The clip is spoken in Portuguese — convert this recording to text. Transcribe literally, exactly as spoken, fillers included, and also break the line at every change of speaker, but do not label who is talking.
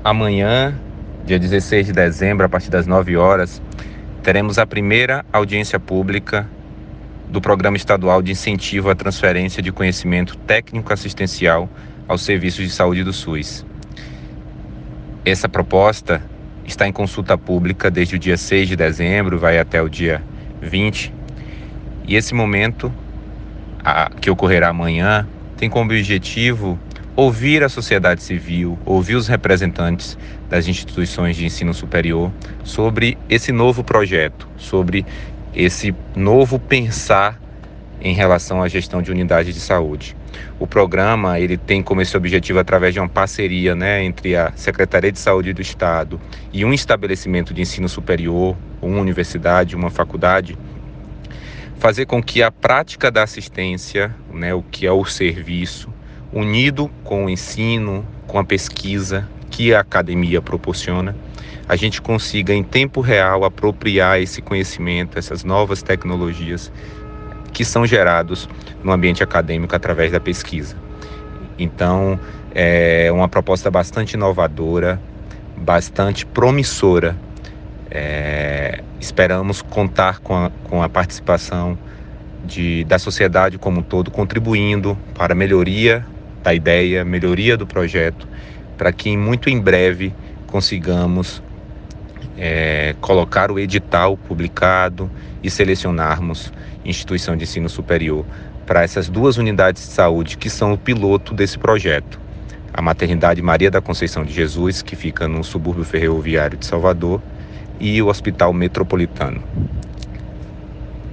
Amanhã, dia dezesseis de dezembro, a partir das nove horas, teremos a primeira audiência pública do Programa Estadual de Incentivo à Transferência de Conhecimento Técnico-Assistencial aos Serviços de Saúde do SUS. Essa proposta está em consulta pública desde o dia seis de dezembro, vai até o dia vinte, e esse momento, a, que ocorrerá amanhã, tem como objetivo ouvir a sociedade civil, ouvir os representantes das instituições de ensino superior sobre esse novo projeto, sobre esse novo pensar em relação à gestão de unidades de saúde. O programa ele tem como esse objetivo, através de uma parceria, né, entre a Secretaria de Saúde do Estado e um estabelecimento de ensino superior, uma universidade, uma faculdade, fazer com que a prática da assistência, né, o que é o serviço, unido com o ensino, com a pesquisa que a academia proporciona, a gente consiga em tempo real apropriar esse conhecimento, essas novas tecnologias que são gerados no ambiente acadêmico através da pesquisa. Então, é uma proposta bastante inovadora, bastante promissora. É, esperamos contar com a, com a participação de, da sociedade como um todo, contribuindo para a melhoria da ideia, melhoria do projeto, para que muito em breve consigamos é, colocar o edital publicado e selecionarmos instituição de ensino superior para essas duas unidades de saúde que são o piloto desse projeto. A Maternidade Maria da Conceição de Jesus, que fica no subúrbio ferroviário de Salvador, e o Hospital Metropolitano.